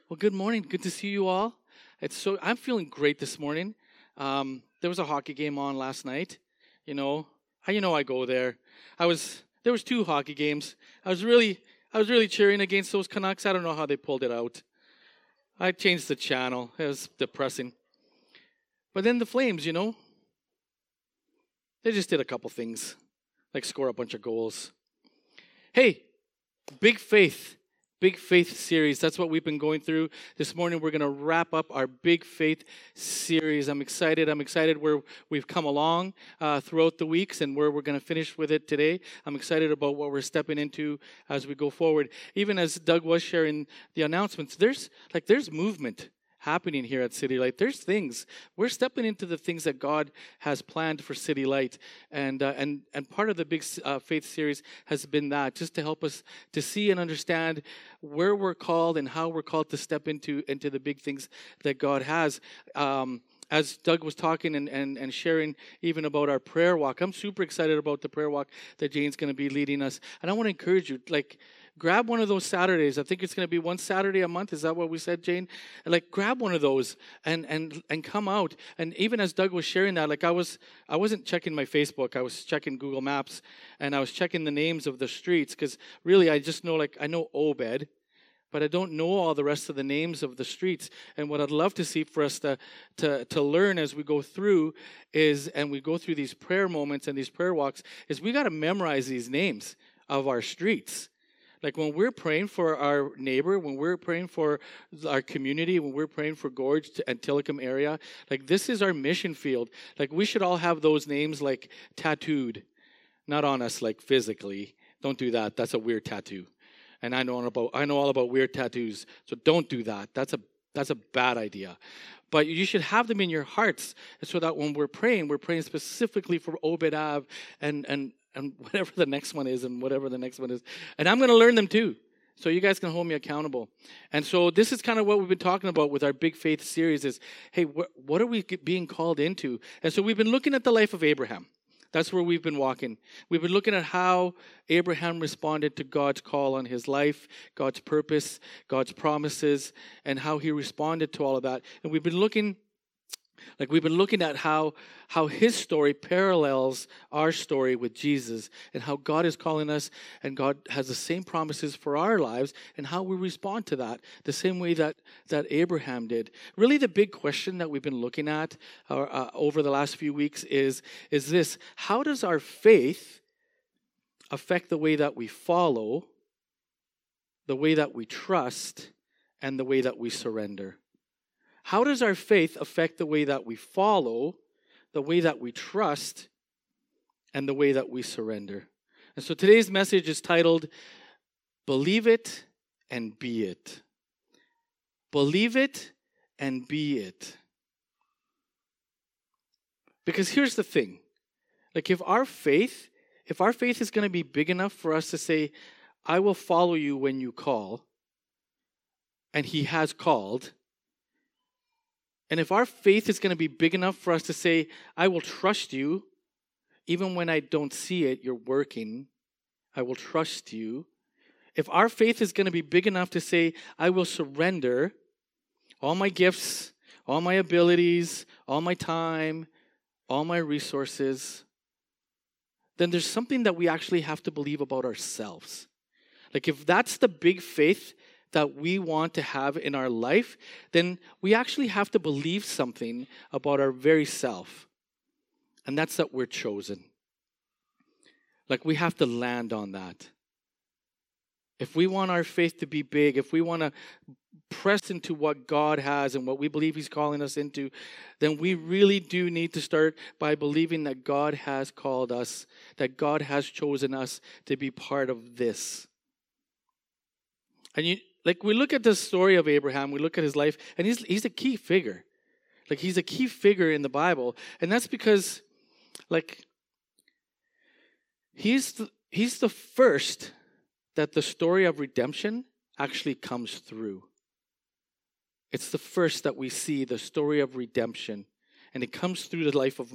Well, good morning. Good to see you all. I'm feeling great this morning. There was a hockey game on last night. You know, I go there. There was two hockey games. I was really cheering against those Canucks. I don't know how they pulled it out. I changed the channel. It was depressing. But then the Flames, they just did a couple things, like score a bunch of goals. Hey, big faith. Big Faith series. That's what we've been going through. This morning we're going to wrap up our Big Faith series. I'm excited. Where we've come along throughout the weeks and where we're going to finish with it today. I'm excited about what we're stepping into as we go forward. Even as Doug was sharing the announcements, there's movement happening here at City Light. There's things. We're stepping into the things that God has planned for City Light. And part of the Big Faith series has been that, just to help us to see and understand where we're called and how we're called to step into the big things that God has. As Doug was talking and sharing even about our prayer walk, I'm super excited about the prayer walk that Jane's going to be leading us. And I want to encourage you, grab one of those Saturdays. I think it's going to be one Saturday a month. Is that what we said, Jane? Grab one of those and come out. And even as Doug was sharing that, I wasn't checking my Facebook. I was checking Google Maps, and I was checking the names of the streets because really I just know, I know Obed, but I don't know all the rest of the names of the streets. And what I'd love to see for us to learn as we go through and we go through these prayer moments and these prayer walks, is we got to memorize these names of our streets. When we're praying for our neighbor, when we're praying for our community, when we're praying for Gorge and Tillicum area, this is our mission field. We should all have those names tattooed, not on us physically. Don't do that. That's a weird tattoo. And I know all about weird tattoos, so don't do that. That's a bad idea. But you should have them in your hearts, so that when we're praying specifically for Obed Ave and whatever the next one is and whatever the next one is. And I'm going to learn them too, so you guys can hold me accountable. And so this is kind of what we've been talking about with our Big Faith series is, hey, what are we being called into? And so we've been looking at the life of Abraham. That's where we've been walking. We've been looking at how Abraham responded to God's call on his life, God's purpose, God's promises, and how he responded to all of that. And we've been looking at how his story parallels our story with Jesus, and how God is calling us, and God has the same promises for our lives, and how we respond to that the same way that Abraham did. Really, the big question that we've been looking at over the last few weeks is this: how does our faith affect the way that we follow, the way that we trust, and the way that we surrender? How does our faith affect the way that we follow, the way that we trust, and the way that we surrender? And so today's message is titled, Believe It and Be It. Believe it and be it. Because here's the thing. If our faith is going to be big enough for us to say, I will follow you when you call, and he has called. And if our faith is going to be big enough for us to say, I will trust you, even when I don't see it, you're working, I will trust you. If our faith is going to be big enough to say, I will surrender all my gifts, all my abilities, all my time, all my resources, then there's something that we actually have to believe about ourselves. If that's the big faith that we want to have in our life, then we actually have to believe something about our very self. And that's that we're chosen. We have to land on that. If we want our faith to be big, if we want to press into what God has and what we believe he's calling us into, then we really do need to start by believing that God has called us, that God has chosen us to be part of this. And we look at the story of Abraham, we look at his life, and he's a key figure. He's a key figure in the Bible. And that's because, he's the first that the story of redemption actually comes through. It's the first that we see the story of redemption. And it comes through the life of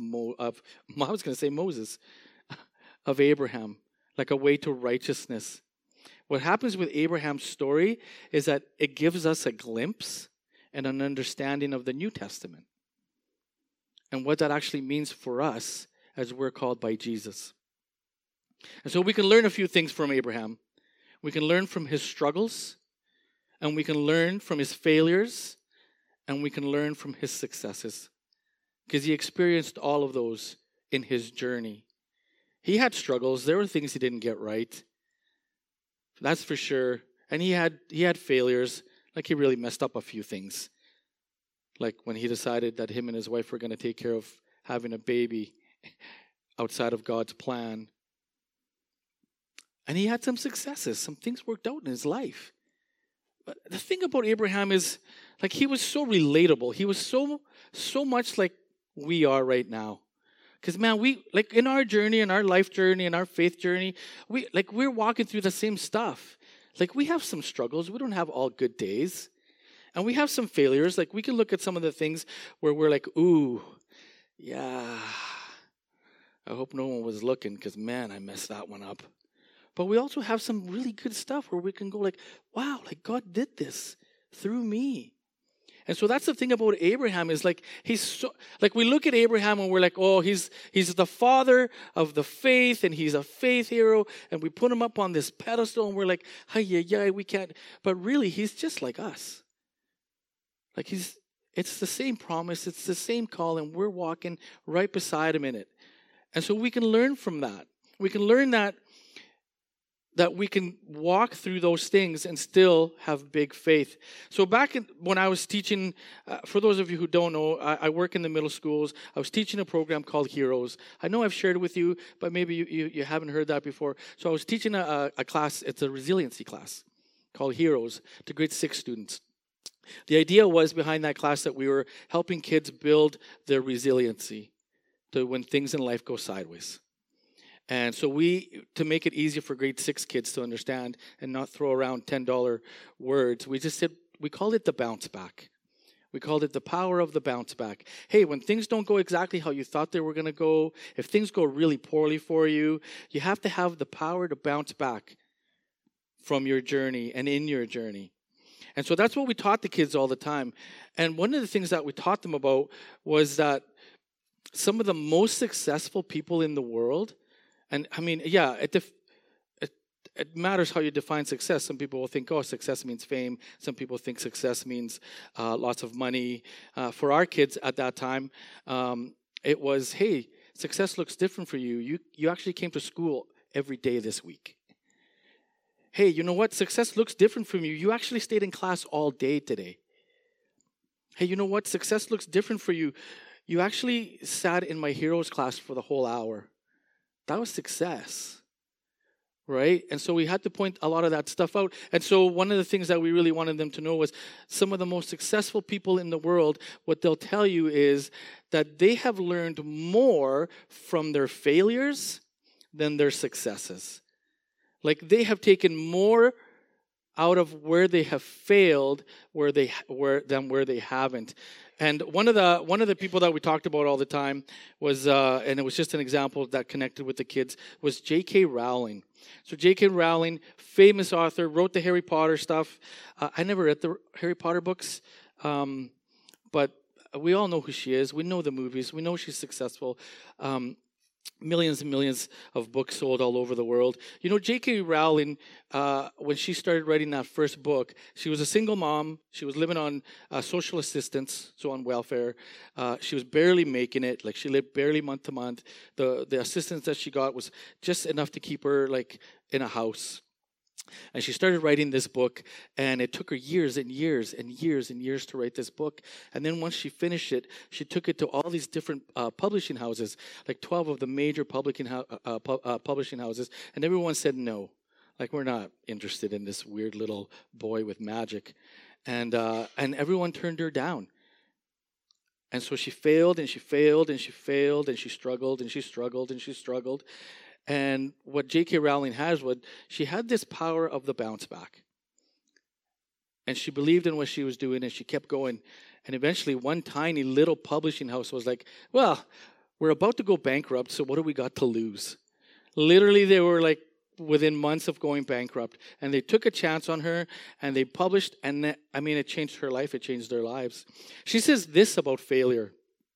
Moses, of Abraham, like a way to righteousness. What happens with Abraham's story is that it gives us a glimpse and an understanding of the New Testament and what that actually means for us as we're called by Jesus. And so we can learn a few things from Abraham. We can learn from his struggles, and we can learn from his failures, and we can learn from his successes, because he experienced all of those in his journey. He had struggles. There were things he didn't get right. That's for sure. And he had failures. Like, he really messed up a few things. Like when he decided that him and his wife were going to take care of having a baby outside of God's plan. And he had some successes. Some things worked out in his life. But the thing about Abraham is, like, he was so relatable. He was so much like we are right now. Because, man, we, like, in our journey, in our life journey, in our faith journey, we're walking through the same stuff. Like, we have some struggles. We don't have all good days. And we have some failures. Like, we can look at some of the things where we're like, ooh, yeah, I hope no one was looking, because, man, I messed that one up. But we also have some really good stuff where we can go like, wow, like, God did this through me. And so that's the thing about Abraham is, like, he's so, like, we look at Abraham and we're like, oh, he's the father of the faith, and he's a faith hero, and we put him up on this pedestal, and we're like, yeah, we can't. But really, he's just like us. Like, it's the same promise, it's the same call, and we're walking right beside him in it. And so we can learn from that. We can learn that we can walk through those things and still have big faith. So when I was teaching, for those of you who don't know, I work in the middle schools. I was teaching a program called Heroes. I know I've shared it with you, but maybe you haven't heard that before. So I was teaching a class, it's a resiliency class called Heroes to grade 6 students. The idea was behind that class that we were helping kids build their resiliency to when things in life go sideways. And so to make it easier for grade 6 kids to understand and not throw around $10 words, we called it the bounce back. We called it the power of the bounce back. Hey, when things don't go exactly how you thought they were going to go, if things go really poorly for you, you have to have the power to bounce back from your journey and in your journey. And so that's what we taught the kids all the time. And one of the things that we taught them about was that some of the most successful people in the world, and I mean, yeah, it matters how you define success. Some people will think, oh, success means fame. Some people think success means lots of money. For our kids at that time, it was, hey, success looks different for you. You actually came to school every day this week. Hey, you know what? Success looks different from you. You actually stayed in class all day today. Hey, you know what? Success looks different for you. You actually sat in my heroes class for the whole hour. That was success, right? And so we had to point a lot of that stuff out. And so one of the things that we really wanted them to know was some of the most successful people in the world, what they'll tell you is that they have learned more from their failures than their successes. Like, they have taken more out of where they have failed than where they haven't. And one of the people that we talked about all the time was, and it was just an example that connected with the kids, was J.K. Rowling. So J.K. Rowling, famous author, wrote the Harry Potter stuff. I never read the Harry Potter books, but we all know who she is. We know the movies. We know she's successful. Millions and millions of books sold all over the world. You know, J.K. Rowling, when she started writing that first book, she was a single mom. She was living on social assistance, so on welfare. She was barely making it. Like, she lived barely month to month. The assistance that she got was just enough to keep her, like, in a house. And she started writing this book, and it took her years and years and years and years to write this book. And then once she finished it, she took it to all these different publishing houses, like 12 of the major publishing houses, and everyone said no. Like, we're not interested in this weird little boy with magic. And everyone turned her down. And so she failed, and she failed, and she failed, and she struggled, and she struggled, and she struggled. And what J.K. Rowling has, she had this power of the bounce back. And she believed in what she was doing, and she kept going. And eventually, one tiny little publishing house was like, well, we're about to go bankrupt, so what do we got to lose? Literally, they were like, within months of going bankrupt. And they took a chance on her, and they published, and it changed her life. It changed their lives. She says this about failure.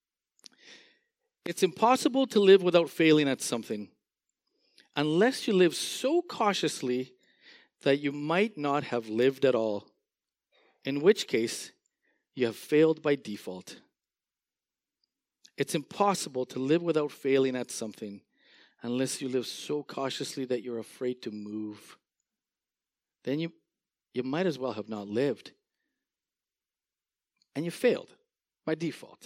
It's impossible to live without failing at something, unless you live so cautiously that you might not have lived at all, in which case you have failed by default. It's impossible to live without failing at something, unless you live so cautiously that you're afraid to move. Then you might as well have not lived. And you failed by default.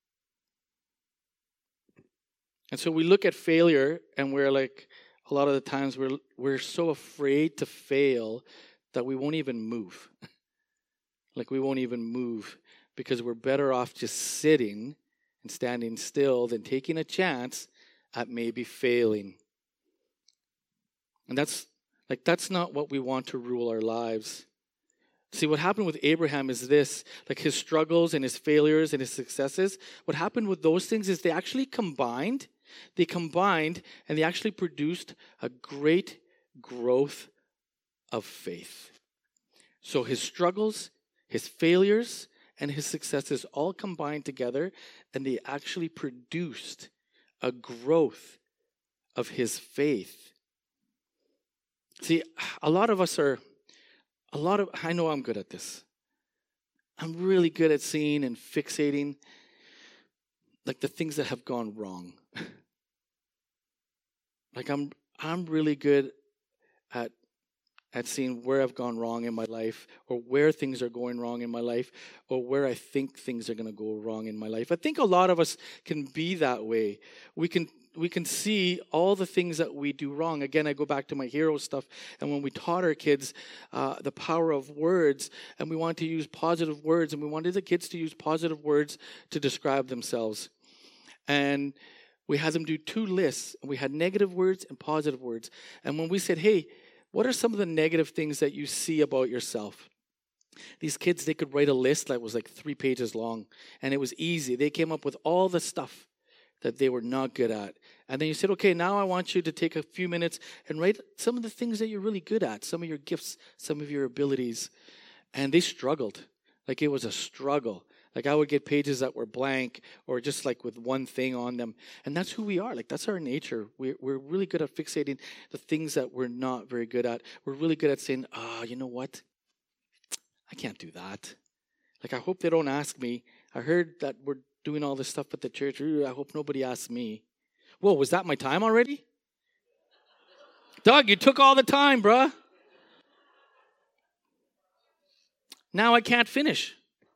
And so we look at failure, and we're like, a lot of the times we're so afraid to fail that we won't even move. Like we won't even move because we're better off just sitting and standing still than taking a chance at maybe failing. And that's not what we want to rule our lives. See, what happened with Abraham is this, like his struggles and his failures and his successes, what happened with those things is they actually combined and they actually produced a great growth of faith. So his struggles, his failures, and his successes all combined together, and they actually produced a growth of his faith. See, I know I'm good at this. I'm really good at seeing and fixating like the things that have gone wrong. Like I'm really good at seeing where I've gone wrong in my life, or where things are going wrong in my life, or where I think things are going to go wrong in my life. I think a lot of us can be that way. We can see all the things that we do wrong. Again, I go back to my hero stuff, and when we taught our kids the power of words, and we wanted to use positive words, and we wanted the kids to use positive words to describe themselves. And we had them do 2 lists. We had negative words and positive words. And when we said, hey, what are some of the negative things that you see about yourself? These kids, they could write a list that was like 3 pages long. And it was easy. They came up with all the stuff that they were not good at. And then you said, okay, now I want you to take a few minutes and write some of the things that you're really good at, some of your gifts, some of your abilities. And they struggled. Like it was a struggle. Like I would get pages that were blank or just like with one thing on them. And that's who we are. Like that's our nature. We're really good at fixating the things that we're not very good at. We're really good at saying, you know what? I can't do that. Like I hope they don't ask me. I heard that we're doing all this stuff at the church. I hope nobody asks me. Whoa, was that my time already? Doug, you took all the time, bruh. Now I can't finish.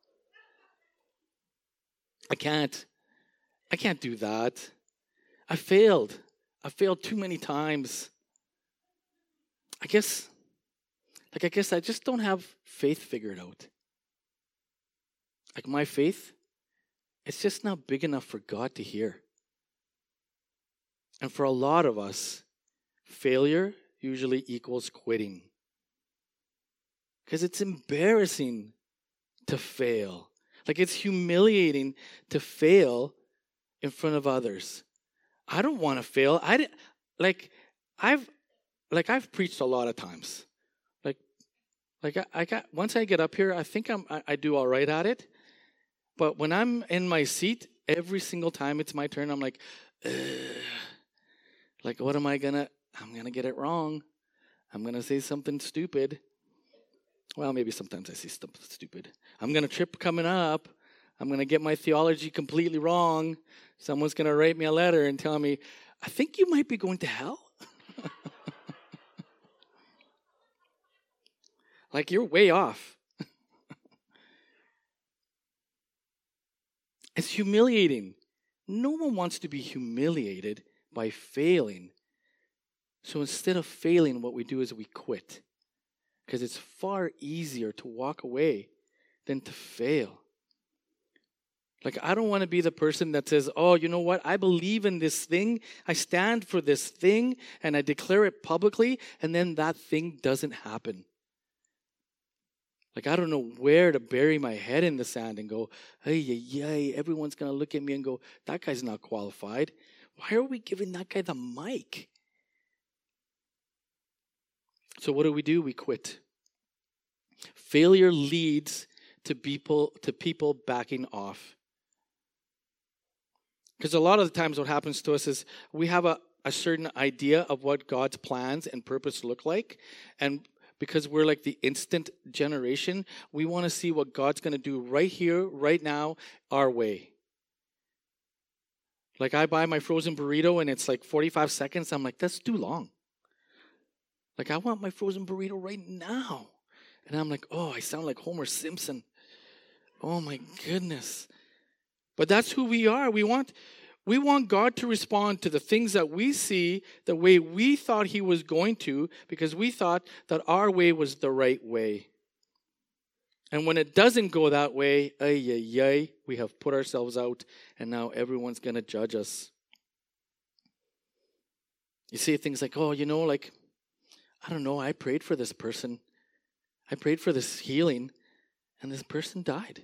I can't do that. I failed too many times. I guess I just don't have faith figured out. Like my faith, it's just not big enough for God to hear. And for a lot of us, failure usually equals quitting. Because it's embarrassing to fail. Like it's humiliating to fail in front of others. I don't want to fail. I've preached a lot of times. Once I get up here, I think I do all right at it. But when I'm in my seat, every single time it's my turn, I'm like, what am I gonna? I'm gonna get it wrong. I'm gonna say something stupid. Well, maybe sometimes I say something stupid. I'm going to trip coming up. I'm going to get my theology completely wrong. Someone's going to write me a letter and tell me, I think you might be going to hell. Like you're way off. It's humiliating. No one wants to be humiliated by failing. So instead of failing, what we do is we quit. Because it's far easier to walk away than to fail. Like, I don't want to be the person that says, oh, you know what? I believe in this thing. I stand for this thing, and I declare it publicly, and then that thing doesn't happen. Like, I don't know where to bury my head in the sand and go, hey, everyone's going to look at me and go, that guy's not qualified. Why are we giving that guy the mic? So what do? We quit. Failure leads to people backing off. Because a lot of the times what happens to us is we have a certain idea of what God's plans and purpose look like. And because we're like the instant generation, we want to see what God's going to do right here, right now, our way. Like I buy my frozen burrito and it's like 45 seconds. I'm like, that's too long. Like I want my frozen burrito right now. And I'm like, oh, I sound like Homer Simpson. Oh my goodness. But that's who we are. We want God to respond to the things that we see the way we thought he was going to, because we thought that our way was the right way. And when it doesn't go that way, we have put ourselves out, and now everyone's going to judge us. You say things like, oh, like, I don't know, I prayed for this person. I prayed for this healing, and this person died.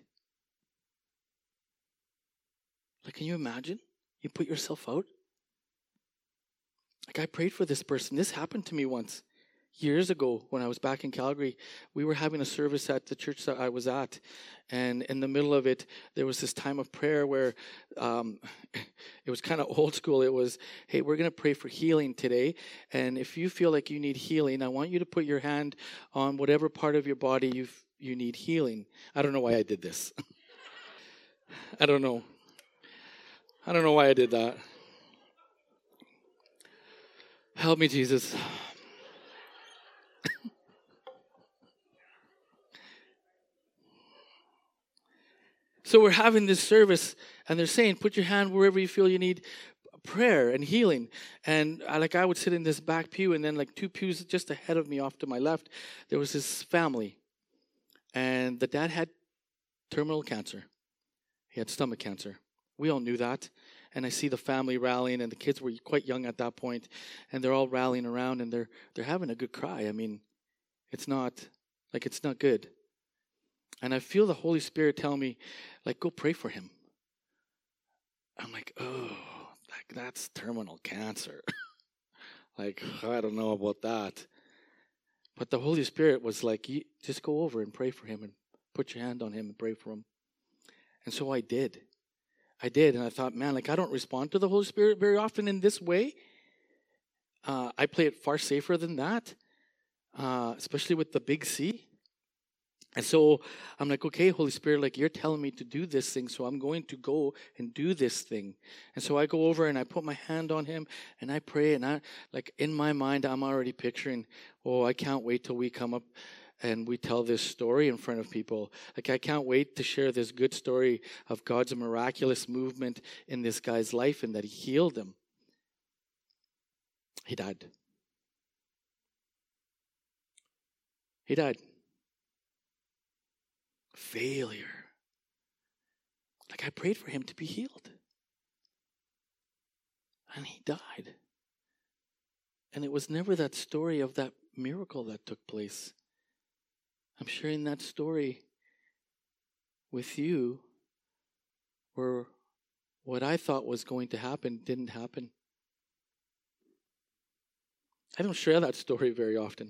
Like, can you imagine? You put yourself out? Like, I prayed for this person. This happened to me once. Years ago, when I was back in Calgary, we were having a service at the church that I was at. And in the middle of it, there was this time of prayer where it was kind of old school. It was, hey, we're going to pray for healing today. And if you feel like you need healing, I want you to put your hand on whatever part of your body you need healing. I don't know why I did this. I don't know why I did that. Help me, Jesus. So we're having this service, and they're saying, put your hand wherever you feel you need prayer and healing. And I would sit in this back pew, and then like 2 pews just ahead of me off to my left, there was this family. And the dad had terminal cancer. He had stomach cancer. We all knew that. And I see the family rallying, and the kids were quite young at that point, and they're all rallying around, and they're having a good cry. I mean, it's not good. And I feel the Holy Spirit tell me, like, go pray for him. I'm like, oh, that's terminal cancer. Like, I don't know about that. But the Holy Spirit was like, just go over and pray for him and put your hand on him and pray for him. And so I did. And I thought, man, like, I don't respond to the Holy Spirit very often in this way. I play it far safer than that, especially with the big C. And so I'm like, okay, Holy Spirit, like, you're telling me to do this thing, so I'm going to go and do this thing. And so I go over and I put my hand on him and I pray, and I, like, in my mind, I'm already picturing, oh, I can't wait till we come up and we tell this story in front of people. Like, I can't wait to share this good story of God's miraculous movement in this guy's life and that he healed him. He died. He died. Failure. Like, I prayed for him to be healed. And he died. And it was never that story of that miracle that took place. I'm sharing that story with you where what I thought was going to happen didn't happen. I don't share that story very often.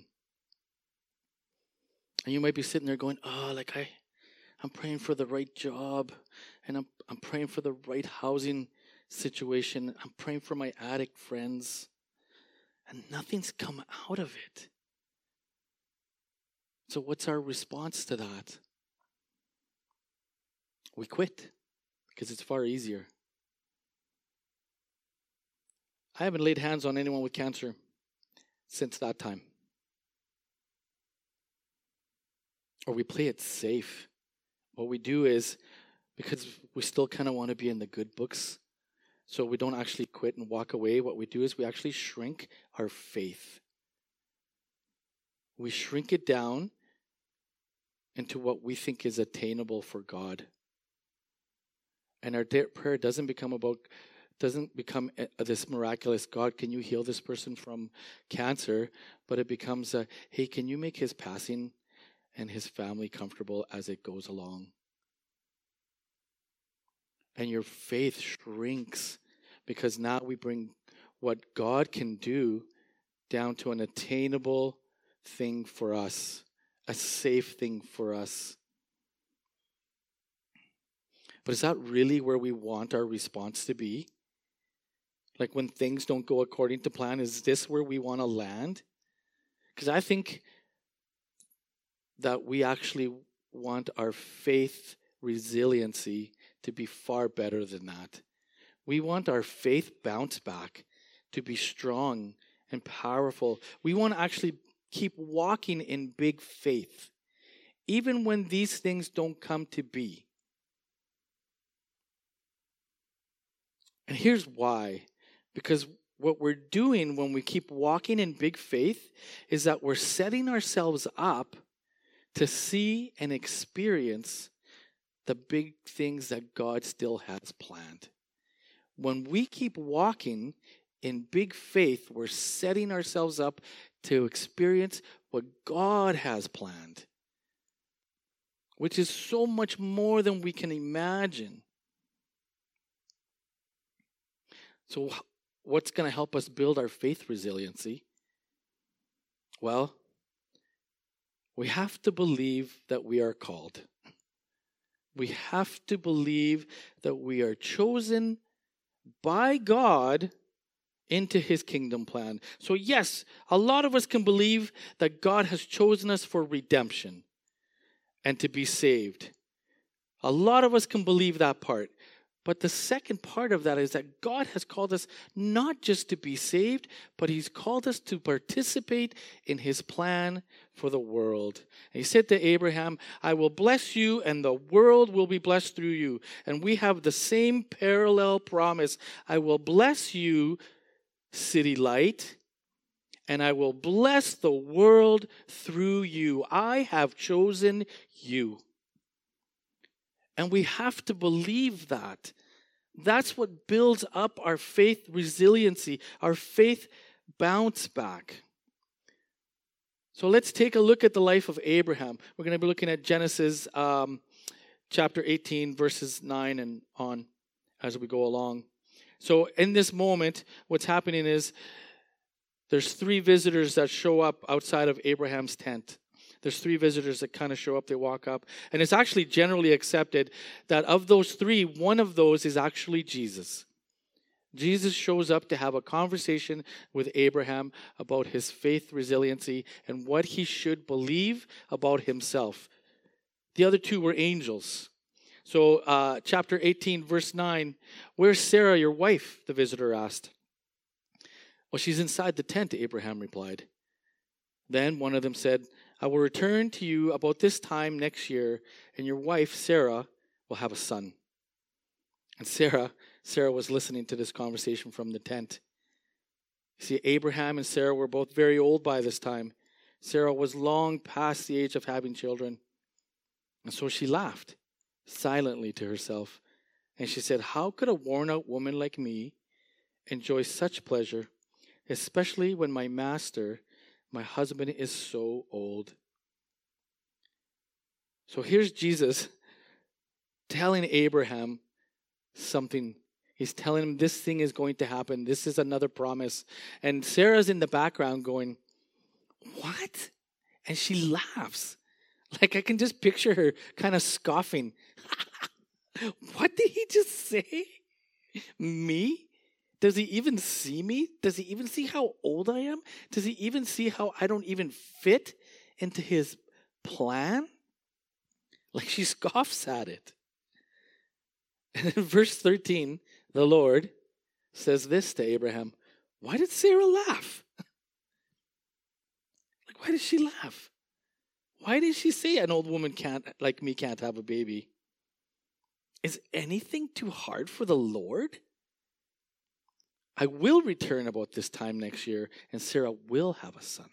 And you might be sitting there going, oh, like I'm praying for the right job, and I'm praying for the right housing situation. I'm praying for my addict friends, and nothing's come out of it. So what's our response to that? We quit, because it's far easier. I haven't laid hands on anyone with cancer since that time. Or we play it safe. What we do is, because we still kind of want to be in the good books, so we don't actually quit and walk away, what we do is we actually shrink our faith. We shrink it down into what we think is attainable for God. And our prayer doesn't become this miraculous, God, can you heal this person from cancer? But it becomes hey, can you make his passing and his family comfortable as it goes along? And your faith shrinks because now we bring what God can do down to an attainable thing for us, a safe thing for us. But is that really where we want our response to be? Like when things don't go according to plan, is this where we want to land? Because I think that we actually want our faith resiliency to be far better than that. We want our faith bounce back to be strong and powerful. We want to actually keep walking in big faith, even when these things don't come to be. And here's why. Because what we're doing when we keep walking in big faith is that we're setting ourselves up to see and experience the big things that God still has planned. When we keep walking in big faith, we're setting ourselves up to experience what God has planned, which is so much more than we can imagine. So what's going to help us build our faith resiliency? Well, we have to believe that we are called. We have to believe that we are chosen by God into his kingdom plan. So yes, a lot of us can believe that God has chosen us for redemption and to be saved. A lot of us can believe that part. But the second part of that is that God has called us not just to be saved, but he's called us to participate in his plan for the world. And he said to Abraham, I will bless you and the world will be blessed through you. And we have the same parallel promise. I will bless you, city light, and I will bless the world through you. I have chosen you. And we have to believe that. That's what builds up our faith resiliency, our faith bounce back. So let's take a look at the life of Abraham. We're going to be looking at Genesis chapter 18, verses 9 and on as we go along. So in this moment, what's happening is there's 3 visitors that show up outside of Abraham's tent. There's 3 visitors that kind of show up, they walk up. And it's actually generally accepted that of those 3, one of those is actually Jesus. Jesus shows up to have a conversation with Abraham about his faith resiliency and what he should believe about himself. The other 2 were angels. So chapter 18, verse 9, where's Sarah, your wife? The visitor asked. Well, she's inside the tent, Abraham replied. Then one of them said, I will return to you about this time next year, and your wife, Sarah, will have a son. And Sarah was listening to this conversation from the tent. You see, Abraham and Sarah were both very old by this time. Sarah was long past the age of having children. And so she laughed silently to herself. And she said, how could a worn-out woman like me enjoy such pleasure, especially when my master, my husband, is so old? So here's Jesus telling Abraham something. He's telling him this thing is going to happen. This is another promise. And Sarah's in the background going, what? And she laughs. Like I can just picture her kind of scoffing. What did he just say? Me? Does he even see me? Does he even see how old I am? Does he even see how I don't even fit into his plan? Like she scoffs at it. And in verse 13, the Lord says this to Abraham. Why did Sarah laugh? Like, why did she laugh? Why did she say an old woman like me can't have a baby? Is anything too hard for the Lord? I will return about this time next year, and Sarah will have a son.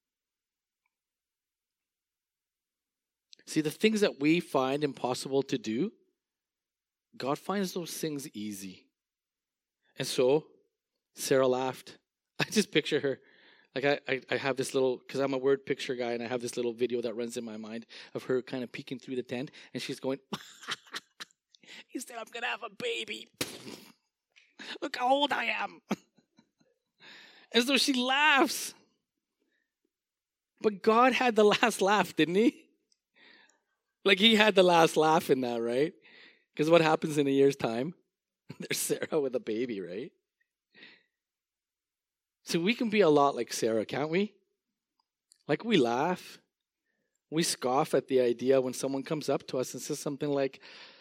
See, the things that we find impossible to do, God finds those things easy. And so, Sarah laughed. I just picture her. Like I have this little, because I'm a word picture guy, and I have this little video that runs in my mind of her kind of peeking through the tent, and she's going, he said, I'm going to have a baby. Look how old I am. And so she laughs. But God had the last laugh, didn't he? Like he had the last laugh in that, right? Because what happens in a year's time? There's Sarah with a baby, right? So we can be a lot like Sarah, can't we? Like we laugh. We scoff at the idea when someone comes up to us and says something like,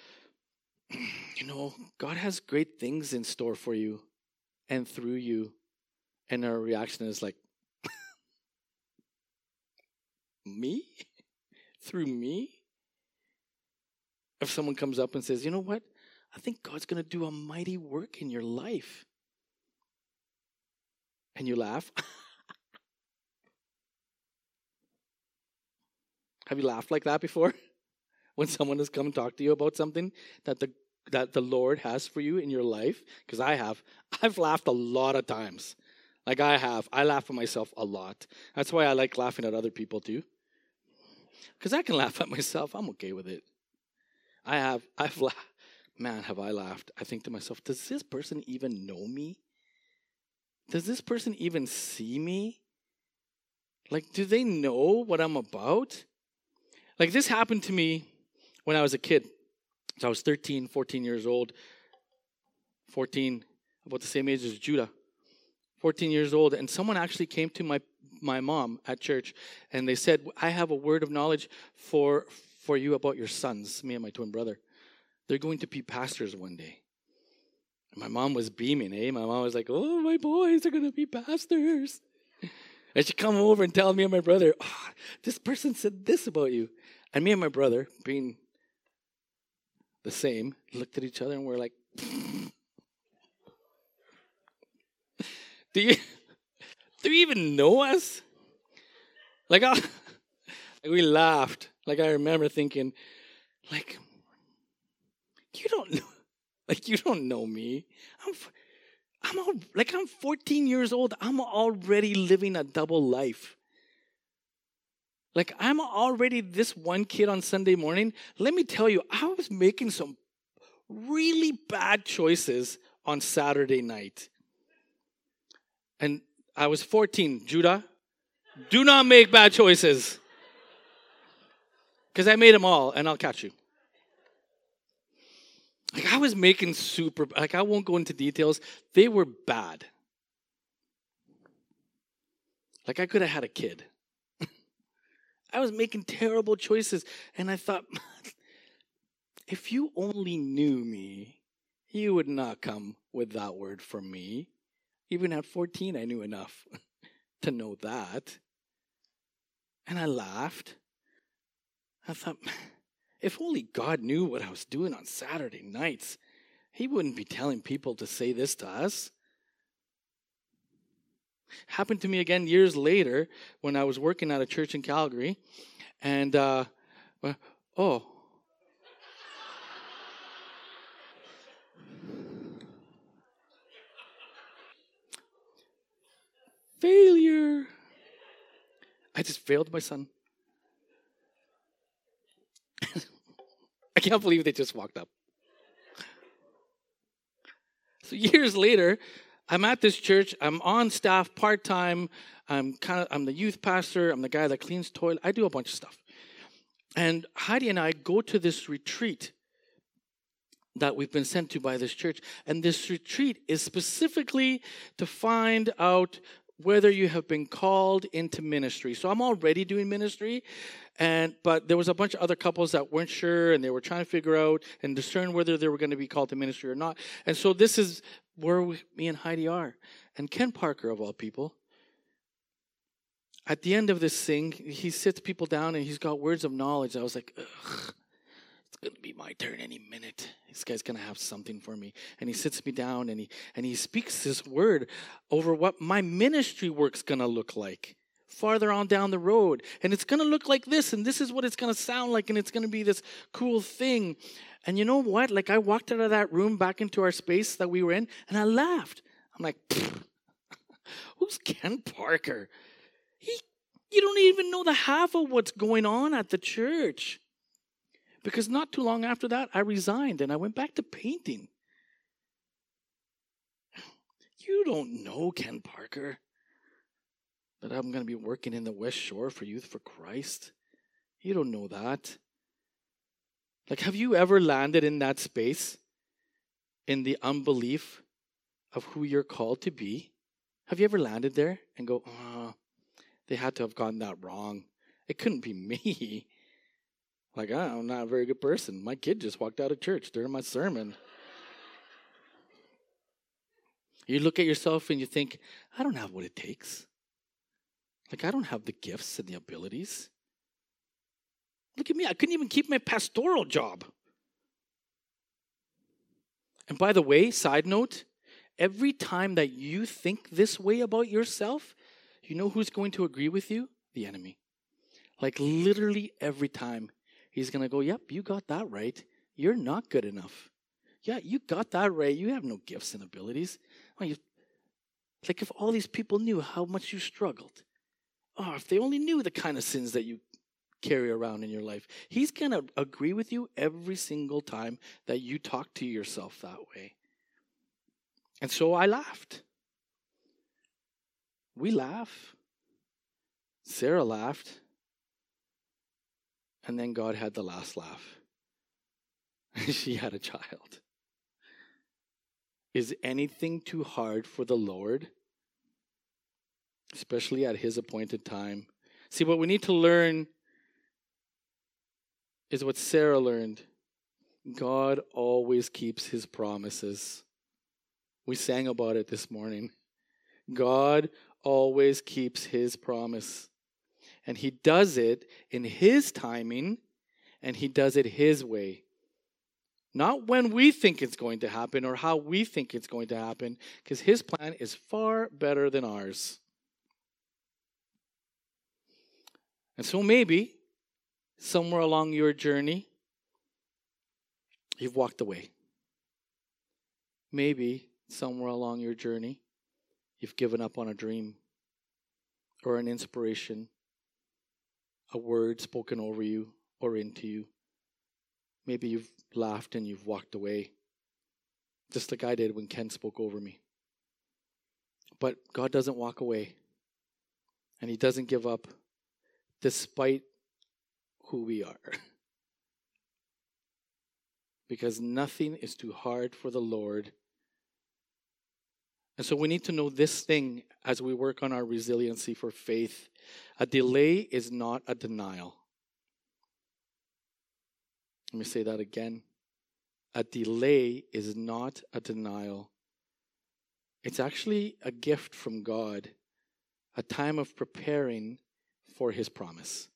God has great things in store for you and through you. And our reaction is like, me? Through me? If someone comes up and says, you know what? I think God's going to do a mighty work in your life. And you laugh. Have you laughed like that before? When someone has come and talked to you about something that the Lord has for you in your life? Because I have. I've laughed a lot of times. Like I have. I laugh at myself a lot. That's why I like laughing at other people too. Because I can laugh at myself. I'm okay with it. I've laughed. Man, have I laughed. I think to myself, does this person even know me? Does this person even see me? Like, do they know what I'm about? Like, this happened to me when I was a kid. So I was 13, 14 years old. 14, about the same age as Judah. 14 years old. And someone actually came to my mom at church. And they said, I have a word of knowledge for you about your sons, me and my twin brother. They're going to be pastors one day. And my mom was beaming, eh? My mom was like, oh, my boys are going to be pastors. And she come over and tell me and my brother, oh, this person said this about you. And me and my brother, being the same, looked at each other and we're like, do you even know us? Like, we laughed. Like, I remember thinking, like, you don't know me. I'm 14 years old. I'm already living a double life. Like, I'm already this one kid on Sunday morning. Let me tell you, I was making some really bad choices on Saturday night. And I was 14. Judah, do not make bad choices. Because I made them all, and I'll catch you. Like, I was making I won't go into details. They were bad. Like, I could have had a kid. I was making terrible choices. And I thought, if you only knew me, you would not come with that word from me. Even at 14, I knew enough to know that. And I laughed. I thought, if only God knew what I was doing on Saturday nights, he wouldn't be telling people to say this to us. Happened to me again years later when I was working at a church in Calgary. And, failure. I just failed my son. I can't believe they just walked up. So years later, I'm at this church. I'm on staff part-time. I'm the youth pastor. I'm the guy that cleans toilet. I do a bunch of stuff. And Heidi and I go to this retreat that we've been sent to by this church. And this retreat is specifically to find out whether you have been called into ministry. So I'm already doing ministry, but there was a bunch of other couples that weren't sure, and they were trying to figure out and discern whether they were going to be called to ministry or not. And so this is where me and Heidi are. And Ken Parker, of all people, at the end of this thing, he sits people down and he's got words of knowledge. I was like, ugh, it's going to be my turn any minute. This guy's going to have something for me. And he sits me down and he speaks this word over what my ministry work's going to look like farther on down the road. And it's going to look like this, and this is what it's going to sound like, and it's going to be this cool thing. And you know what? Like, I walked out of that room back into our space that we were in, and I laughed. I'm like, who's Ken Parker? You don't even know the half of what's going on at the church. Because not too long after that, I resigned and I went back to painting. You don't know Ken Parker. that I'm going to be working in the West Shore for Youth for Christ. You don't know that. Like, have you ever landed in that space, in the unbelief of who you're called to be? Have you ever landed there and go, oh, they had to have gotten that wrong. It couldn't be me. Like, I'm not a very good person. My kid just walked out of church during my sermon. You look at yourself and you think, I don't have what it takes. Like, I don't have the gifts and the abilities. Look at me. I couldn't even keep my pastoral job. And by the way, side note, every time that you think this way about yourself, you know who's going to agree with you? The enemy. Like, literally every time. He's going to go, yep, you got that right. You're not good enough. Yeah, you got that right. You have no gifts and abilities. Like, if all these people knew how much you struggled. Oh, if they only knew the kind of sins that you carry around in your life. He's going to agree with you every single time that you talk to yourself that way. And so I laughed. We laugh. Sarah laughed. And then God had the last laugh. She had a child. Is anything too hard for the Lord? Especially at his appointed time. See, what we need to learn is what Sarah learned. God always keeps his promises. We sang about it this morning. God always keeps his promise. And he does it in his timing, and he does it his way. Not when we think it's going to happen or how we think it's going to happen, because his plan is far better than ours. And so maybe somewhere along your journey, you've walked away. Maybe somewhere along your journey, you've given up on a dream or an inspiration, a word spoken over you or into you. Maybe you've laughed and you've walked away, just like I did when Ken spoke over me. But God doesn't walk away, and he doesn't give up despite who we are. Because nothing is too hard for the Lord. And so we need to know this thing as we work on our resiliency for faith. A delay is not a denial. Let me say that again. A delay is not a denial. It's actually a gift from God, a time of preparing for his promise.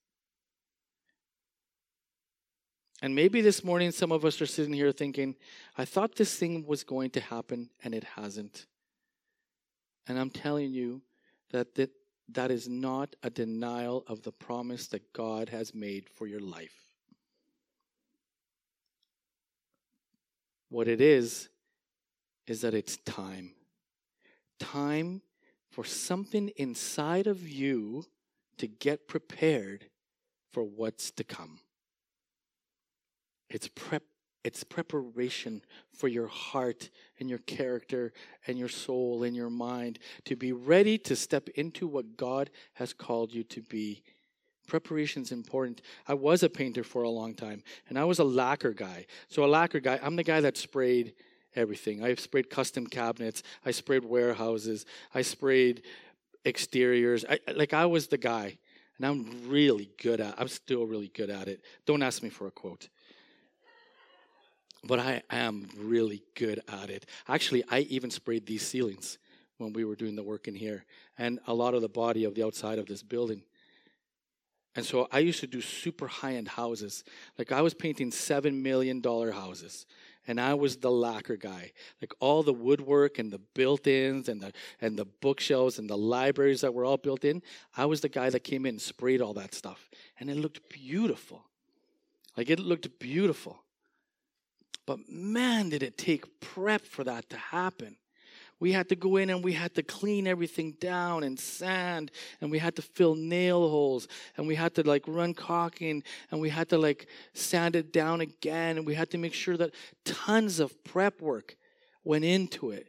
And maybe this morning some of us are sitting here thinking, I thought this thing was going to happen and it hasn't. And I'm telling you that is not a denial of the promise that God has made for your life. What it is that it's time. Time for something inside of you to get prepared for what's to come. It's preparation for your heart and your character and your soul and your mind to be ready to step into what God has called you to be. Preparation is important. I was a painter for a long time, and I was a lacquer guy. So a lacquer guy, I'm the guy that sprayed everything. I sprayed custom cabinets. I sprayed warehouses. I sprayed exteriors. I was the guy, and I'm still really good at it. Don't ask me for a quote. But I am really good at it. Actually, I even sprayed these ceilings when we were doing the work in here, and a lot of the body of the outside of this building. And so I used to do super high-end houses. Like, I was painting $7 million houses, and I was the lacquer guy. Like, all the woodwork and the built-ins and the bookshelves and the libraries that were all built in, I was the guy that came in and sprayed all that stuff. And it looked beautiful. It looked beautiful. But man, did it take prep for that to happen. We had to go in and we had to clean everything down and sand, and we had to fill nail holes, and we had to run caulking, and we had to sand it down again, and we had to make sure that tons of prep work went into it.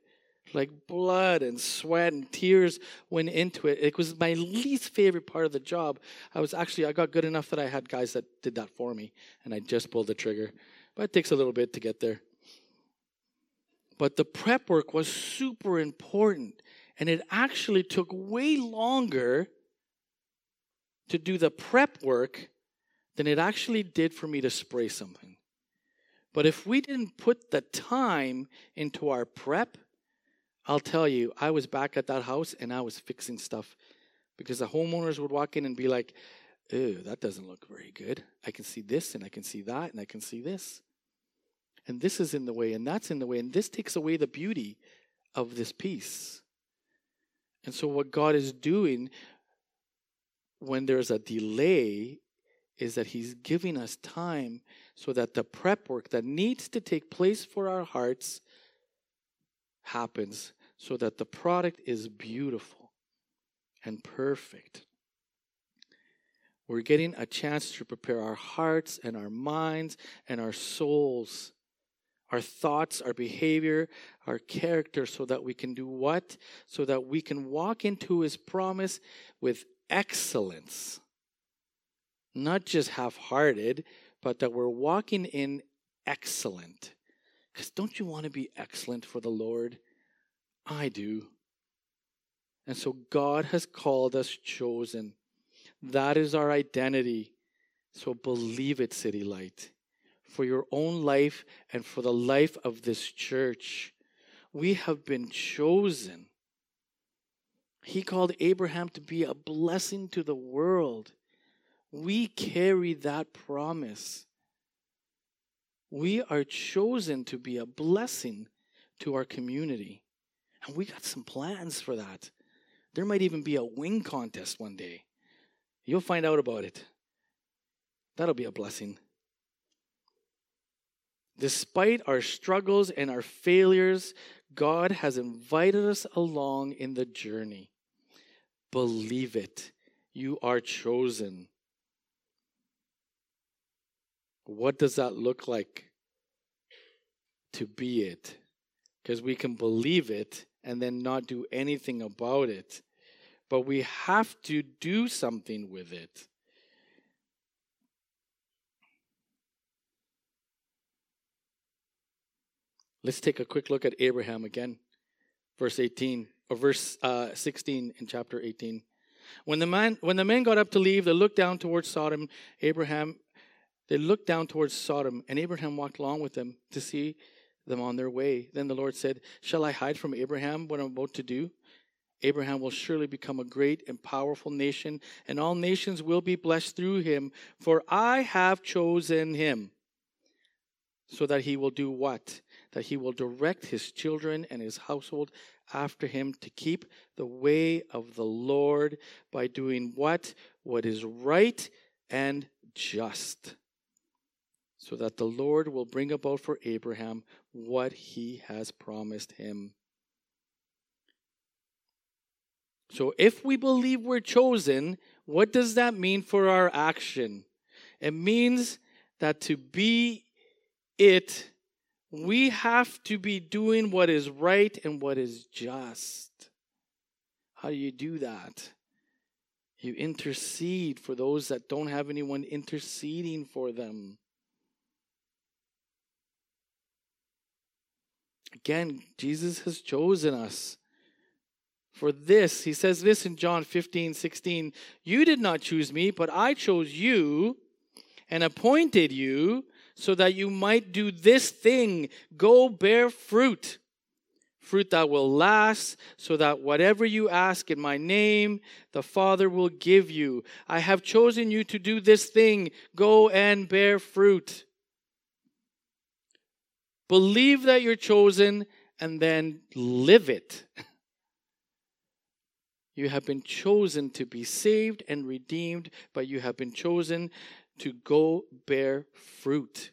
Like blood and sweat and tears went into it. It was my least favorite part of the job. I got good enough that I had guys that did that for me, and I just pulled the trigger. But it takes a little bit to get there. But the prep work was super important, and it actually took way longer to do the prep work than it actually did for me to spray something. But if we didn't put the time into our prep, I'll tell you, I was back at that house and I was fixing stuff because the homeowners would walk in and be like, ew, that doesn't look very good. I can see this and I can see that and I can see this. And this is in the way and that's in the way. And this takes away the beauty of this piece. And so what God is doing when there's a delay is that he's giving us time so that the prep work that needs to take place for our hearts happens so that the product is beautiful and perfect. We're getting a chance to prepare our hearts and our minds and our souls, our thoughts, our behavior, our character, so that we can do what? So that we can walk into his promise with excellence. Not just half-hearted, but that we're walking in excellent. Because don't you want to be excellent for the Lord? I do. And so God has called us chosen. That is our identity. So believe it, City Light, for your own life and for the life of this church. We have been chosen. He called Abraham to be a blessing to the world. We carry that promise. We are chosen to be a blessing to our community. And we got some plans for that. There might even be a wing contest one day. You'll find out about it. That'll be a blessing. Despite our struggles and our failures, God has invited us along in the journey. Believe it. You are chosen. What does that look like to be it? Because we can believe it and then not do anything about it. But we have to do something with it. Let's take a quick look at Abraham again. Verse 16 in chapter 18. When the men got up to leave, they looked down towards Sodom. They looked down towards Sodom, and Abraham walked along with them to see them on their way. Then the Lord said, "Shall I hide from Abraham what I'm about to do? Abraham will surely become a great and powerful nation, and all nations will be blessed through him. For I have chosen him, so that he will do what? That he will direct his children and his household after him to keep the way of the Lord by doing what? What is right and just. So that the Lord will bring about for Abraham what he has promised him." So if we believe we're chosen, what does that mean for our action? It means that to be it, we have to be doing what is right and what is just. How do you do that? You intercede for those that don't have anyone interceding for them. Again, Jesus has chosen us for this. He says this in John 15:16. "You did not choose me, but I chose you and appointed you so that you might do this thing. Go bear fruit. Fruit that will last, so that whatever you ask in my name, the Father will give you. I have chosen you to do this thing. Go and bear fruit." Believe that you're chosen and then live it. You have been chosen to be saved and redeemed, but you have been chosen to go bear fruit.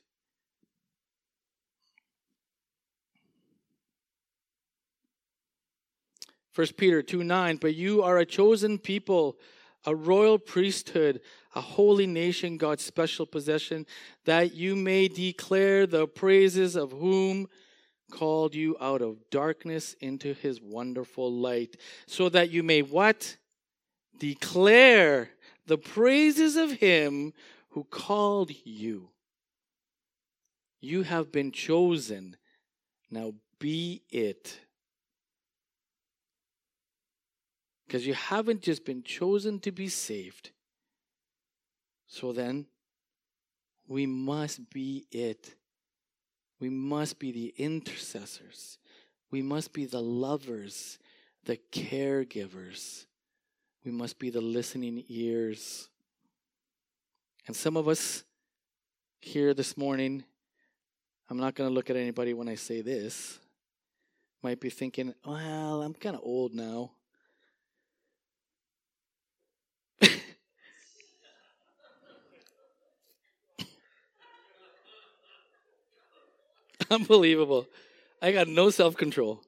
First Peter 2:9, "But you are a chosen people, a royal priesthood, a holy nation, God's special possession, that you may declare the praises of whom? called you out of darkness into his wonderful light, so that you may what? Declare the praises of him who called you. You have been chosen. Now be it. Because you haven't just been chosen to be saved. So then, we must be it. We must be the intercessors. We must be the lovers, the caregivers. We must be the listening ears. And some of us here this morning, I'm not going to look at anybody when I say this, might be thinking, well, I'm kind of old now. Unbelievable. I got no self-control.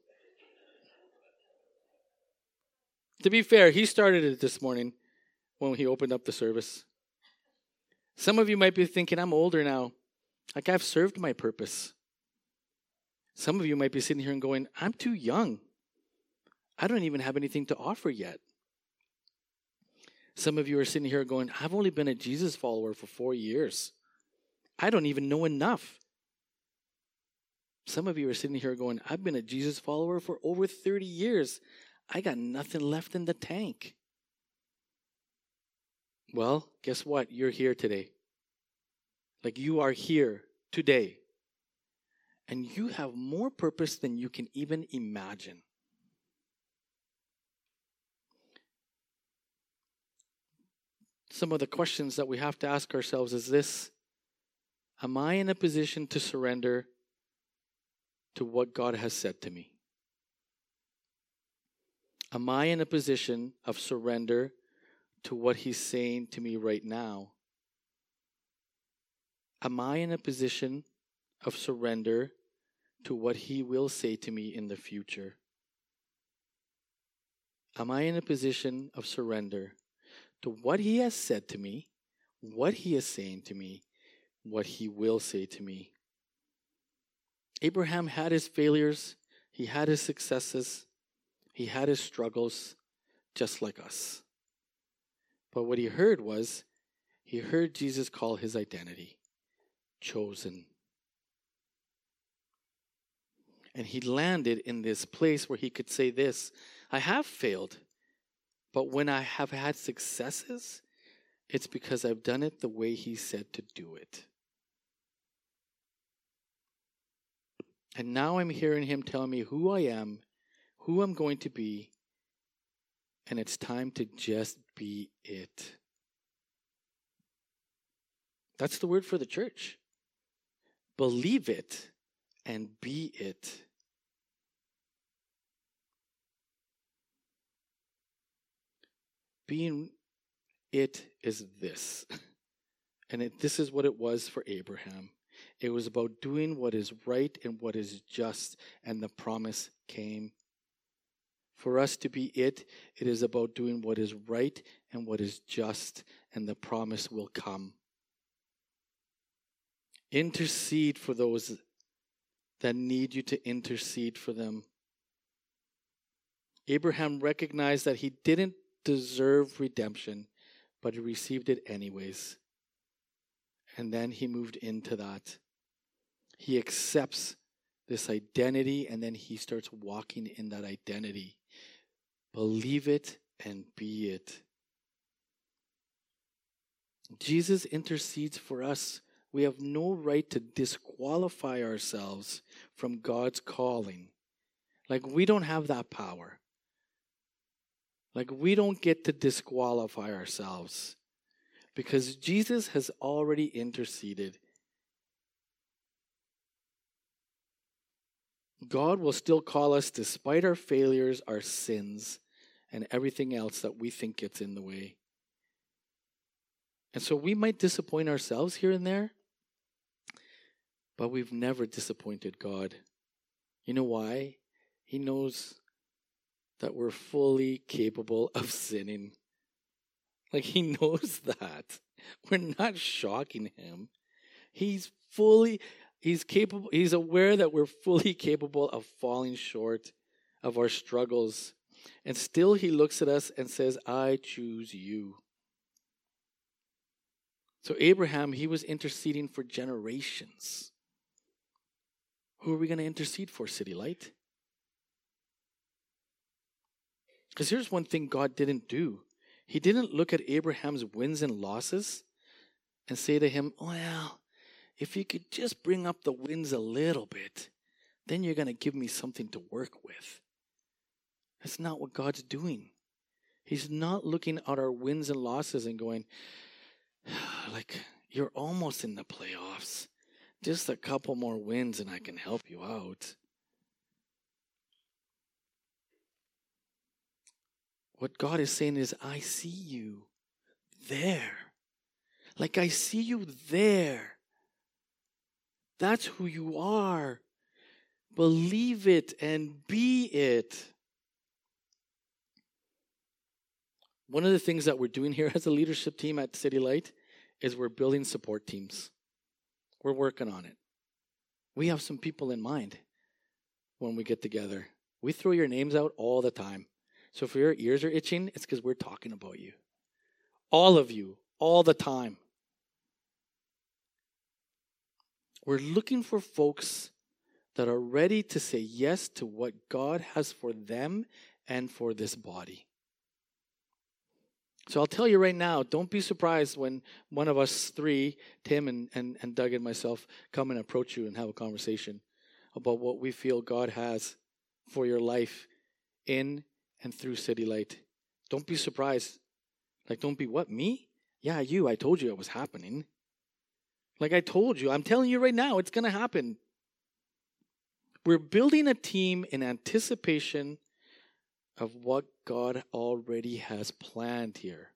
To be fair, he started it this morning when he opened up the service. Some of you might be thinking, I'm older now. Like, I've served my purpose. Some of you might be sitting here and going, I'm too young. I don't even have anything to offer yet. Some of you are sitting here going, I've only been a Jesus follower for 4 years. I don't even know enough. Some of you are sitting here going, I've been a Jesus follower for over 30 years. I got nothing left in the tank. Well, guess what? You're here today. Like, you are here today. And you have more purpose than you can even imagine. Some of the questions that we have to ask ourselves is this: am I in a position to surrender to what God has said to me? Am I in a position of surrender to what he's saying to me right now? Am I in a position of surrender to what he will say to me in the future? Am I in a position of surrender to what he has said to me, what he is saying to me, what he will say to me? Abraham had his failures, he had his successes, he had his struggles, just like us. But what he heard was, he heard Jesus call his identity chosen. And he landed in this place where he could say this: I have failed, but when I have had successes, it's because I've done it the way he said to do it. And now I'm hearing him tell me who I am, who I'm going to be, and it's time to just be it. That's the word for the church. Believe it and be it. Being it is this. And this is what it was for Abraham. It was about doing what is right and what is just, and the promise came. For us to be it, it is about doing what is right and what is just, and the promise will come. Intercede for those that need you to intercede for them. Abraham recognized that he didn't deserve redemption, but he received it anyways. And then he moved into that. He accepts this identity, and then he starts walking in that identity. Believe it and be it. Jesus intercedes for us. We have no right to disqualify ourselves from God's calling. Like, we don't have that power. Like, we don't get to disqualify ourselves, because Jesus has already interceded. God will still call us despite our failures, our sins, and everything else that we think gets in the way. And so we might disappoint ourselves here and there, but we've never disappointed God. You know why? He knows that we're fully capable of sinning. Like, he knows that. We're not shocking him. He's fully, He's capable. He's aware that we're fully capable of falling short of our struggles. And still he looks at us and says, I choose you. So Abraham, he was interceding for generations. Who are we going to intercede for, City Light? Because here's one thing God didn't do. He didn't look at Abraham's wins and losses and say to him, well, if you could just bring up the wins a little bit, then you're going to give me something to work with. That's not what God's doing. He's not looking at our wins and losses and going, like, you're almost in the playoffs. Just a couple more wins and I can help you out. What God is saying is, I see you there. Like, I see you there. That's who you are. Believe it and be it. One of the things that we're doing here as a leadership team at City Light is we're building support teams. We're working on it. We have some people in mind when we get together. We throw your names out all the time. So if your ears are itching, it's because we're talking about you. All of you, all the time. We're looking for folks that are ready to say yes to what God has for them and for this body. So I'll tell you right now, don't be surprised when one of us three, Tim and Doug and myself, come and approach you and have a conversation about what we feel God has for your life in and through City Light. Don't be surprised. Like, don't be, what, me? Yeah, you. I told you it was happening. Like I told you, I'm telling you right now, it's going to happen. We're building a team in anticipation of what God already has planned here.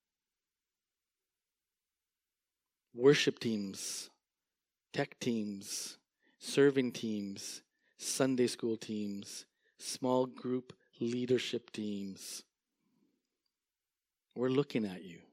Worship teams, tech teams, serving teams, Sunday school teams, small group leadership teams. We're looking at you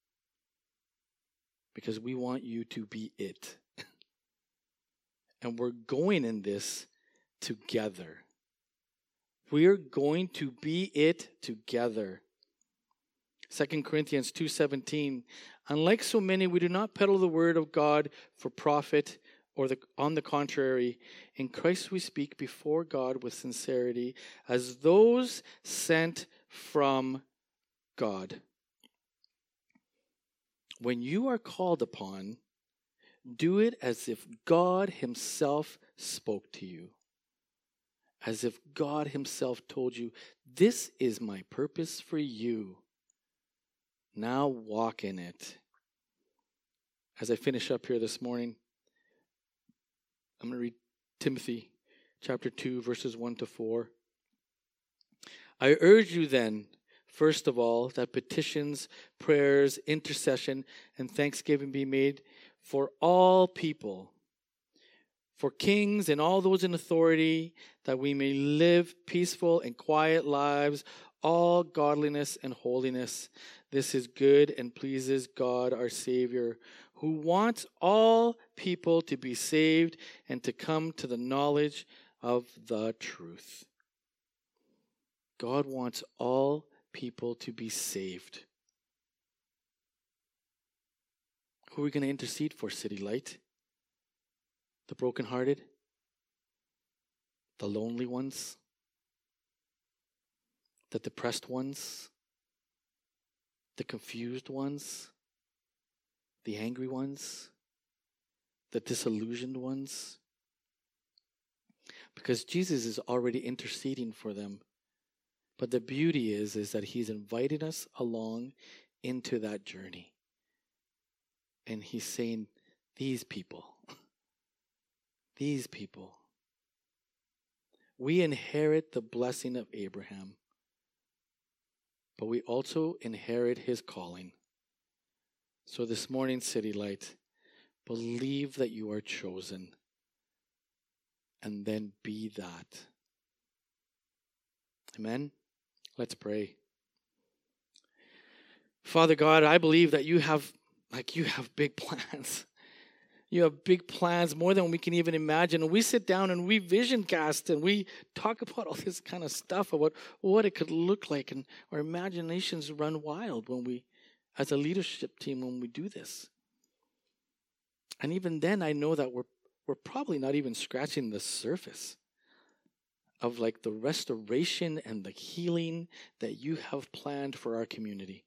because we want you to be it. And we're going in this together. We're going to be it together. 2 Corinthians 2:17. Unlike so many, we do not peddle the word of God for profit, or on the contrary, in Christ we speak before God with sincerity, as those sent from God. When you are called upon, do it as if God himself spoke to you. As if God himself told you, this is my purpose for you. Now walk in it. As I finish up here this morning, I'm going to read Timothy chapter 2, verses 1 to 4. I urge you then, first of all, that petitions, prayers, intercession, and thanksgiving be made for all people, for kings and all those in authority, that we may live peaceful and quiet lives, all godliness and holiness. This is good and pleases God our Savior, who wants all people to be saved and to come to the knowledge of the truth. God wants all people to be saved. Who are we going to intercede for, City Light? The brokenhearted? The lonely ones? The depressed ones? The confused ones? The angry ones? The disillusioned ones? Because Jesus is already interceding for them. But the beauty is that he's invited us along into that journey. And he's saying, these people, we inherit the blessing of Abraham, but we also inherit his calling. So this morning, City Light, believe that you are chosen, and then be that. Amen? Let's pray. Father God, I believe that you have big plans. You have big plans, more than we can even imagine. And we sit down and we vision cast and we talk about all this kind of stuff about what it could look like. And our imaginations run wild when we, as a leadership team, when we do this. And even then, I know that we're probably not even scratching the surface of like the restoration and the healing that you have planned for our community.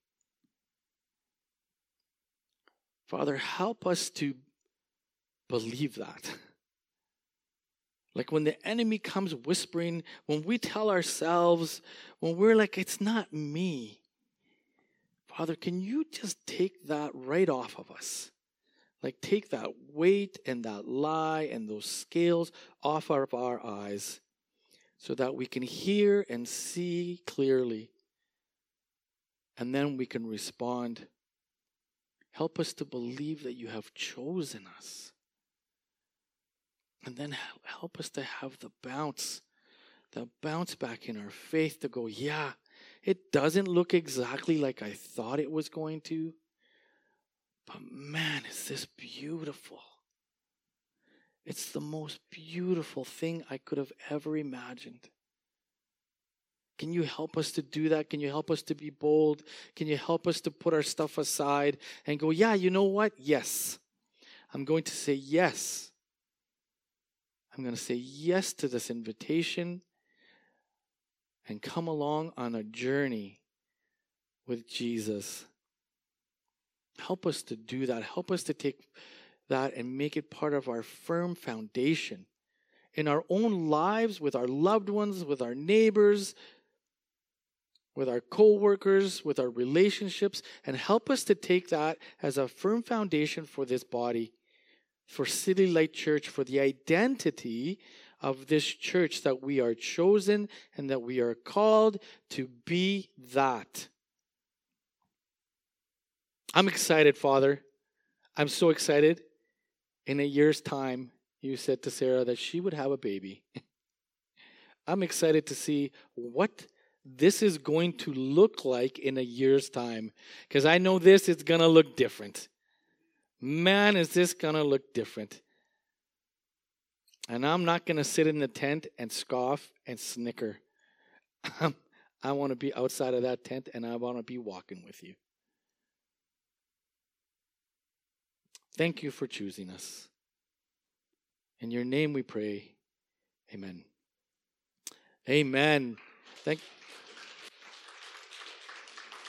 Father, help us to believe that. Like when the enemy comes whispering, when we tell ourselves, when we're like, it's not me. Father, can you just take that right off of us? Like take that weight and that lie and those scales off of our eyes so that we can hear and see clearly. And then we can respond. Help us to believe that you have chosen us. And then help us to have the bounce back in our faith to go, yeah, it doesn't look exactly like I thought it was going to. But man, is this beautiful. It's the most beautiful thing I could have ever imagined. Can you help us to do that? Can you help us to be bold? Can you help us to put our stuff aside and go, yeah, you know what? Yes. I'm going to say yes. I'm going to say yes to this invitation and come along on a journey with Jesus. Help us to do that. Help us to take that and make it part of our firm foundation in our own lives, with our loved ones, with our neighbors, with our co-workers, with our relationships, and help us to take that as a firm foundation for this body, for City Light Church, for the identity of this church, that we are chosen and that we are called to be that. I'm excited, Father. I'm so excited. In a year's time, you said to Sarah that she would have a baby. I'm excited to see what this is going to look like in a year's time, because I know this is going to look different. Man, is this going to look different. And I'm not going to sit in the tent and scoff and snicker. I want to be outside of that tent and I want to be walking with you. Thank you for choosing us. In your name we pray. Amen. Amen.